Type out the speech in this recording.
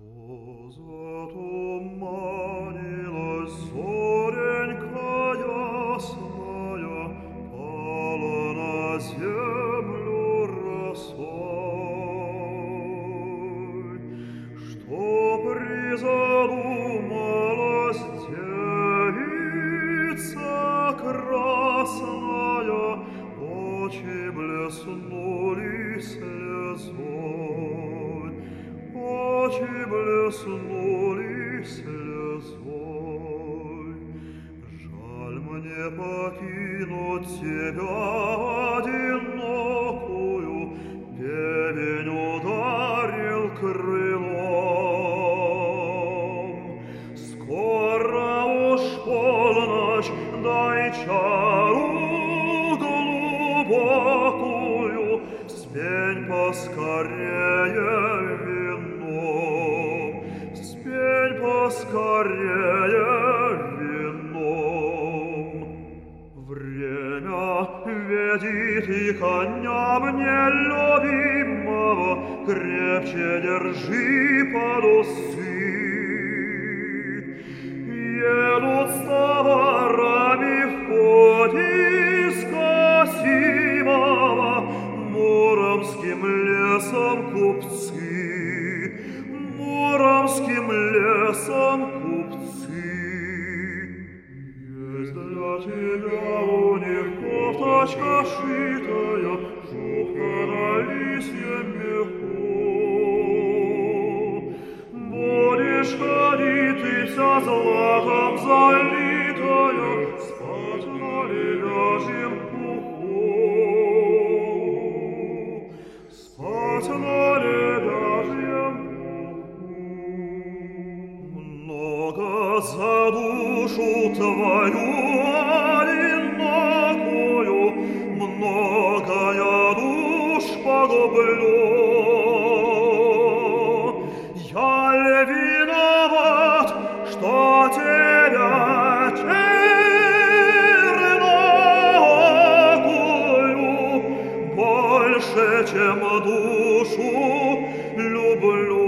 Затуманилась зоренька ясная, пала на землю росой. Что призадумалась девица красная, очи блеснули слезой, очи блеснули слезой. Жаль мне покинуть тебя одинокую, певень ударил крылом. Скоро уж полночь, дай чару глубокую, спень поскорее вином, спень поскорее вином. Время ведит, и коня мне любимого крепче держи под усы. Едут с товарами в ходе скосимого муромским лесом купцы, муромским лесом купцы. Есть для тебя у них кофточка шитая, шубка на лисьем меху. Будешь ходить ты вся златом залитая, спать на лебяжьем пуху, спать на лебяжьем пуху. Много за душу твою одинокую, много я душ погублю. Я ли виноват, что тебя чернокую больше, чем душу люблю?